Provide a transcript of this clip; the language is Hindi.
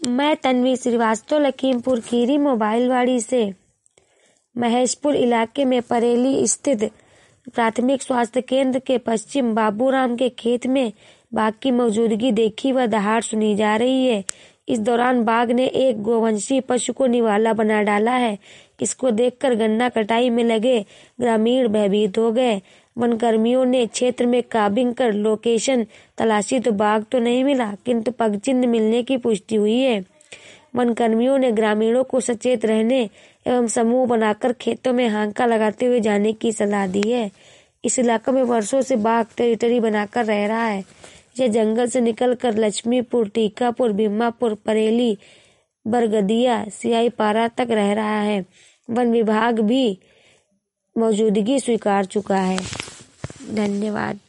मैं तन्वी श्रीवास्तव लखीमपुर खीरी मोबाइलवाड़ी से। महेशपुर इलाके में परेली स्थित प्राथमिक स्वास्थ्य केंद्र के पश्चिम बाबूराम के खेत में बाघ की मौजूदगी देखी व दहाड़ सुनी जा रही है। इस दौरान बाघ ने एक गोवंशीय पशु को निवाला बना डाला है। इसको देखकर गन्ना कटाई में लगे ग्रामीण भयभीत हो गए। वनकर्मियों ने क्षेत्र में काबिंग कर लोकेशन तलाशी तो बाघ तो नहीं मिला, किंतु पगचिन्ह मिलने की पुष्टि हुई है। वनकर्मियों ने ग्रामीणों को सचेत रहने एवं समूह बनाकर खेतों में हांका लगाते हुए जाने की सलाह दी है। इस इलाके में वर्षों से बाघ टेरिटरी बनाकर रह रहा है। यह जंगल से निकलकर लक्ष्मीपुर, टीकापुर, भीमापुर, परेली, बरगदिया, सियाई पारा तक रह रहा है। वन विभाग भी मौजूदगी स्वीकार चुका है। धन्यवाद।